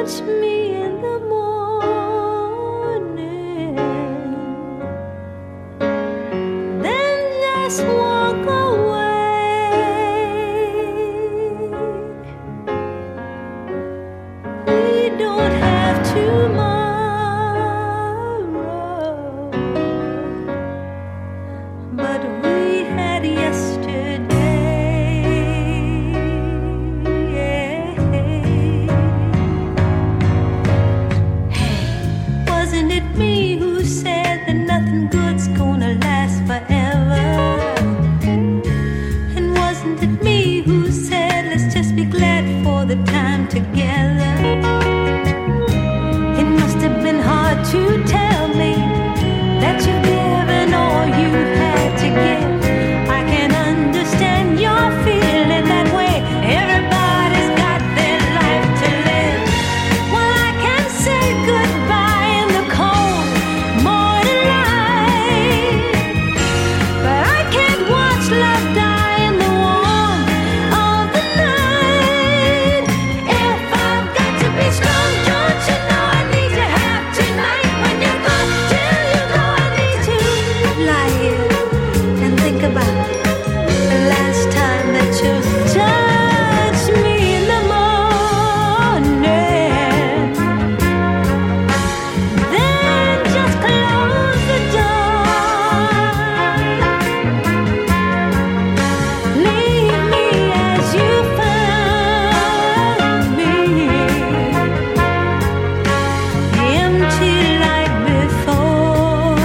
touch me in the morning, then just walk away. We don't have tomorrow, but we had yesterday. Hey, wasn't it me who said that nothing good's gonna last forever? And wasn't it me who said let's just be glad for the time together? It must have been hard to tell me that you've given all you had to give. I can understand you're feeling that way. Everybody's got their life to live. Well, I can say goodbye in the cold morning light, but I can't watch love die in the warmth of the night. If I've got to be strong, don't you know I need to have tonight? When you're gone, till you go, I need to lie here and think about the last time that you touched me in the morning. Then just close the door. Leave me as you found me, empty like before.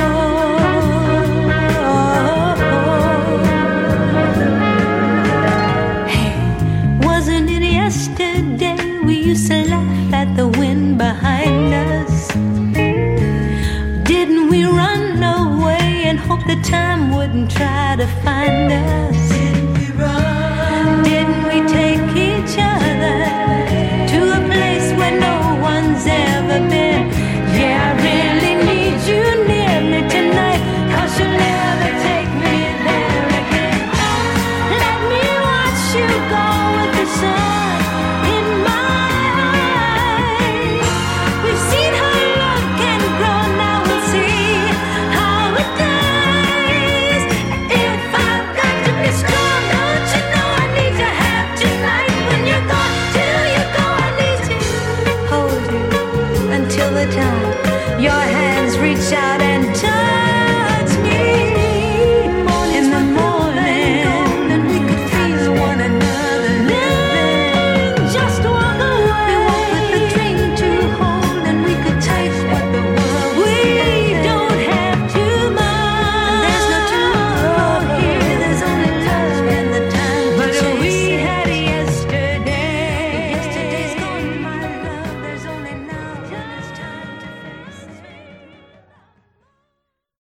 Hey, wasn't it yesterday we used to laugh at the wind behind us? Didn't we run away and hope the time wouldn't try to find us?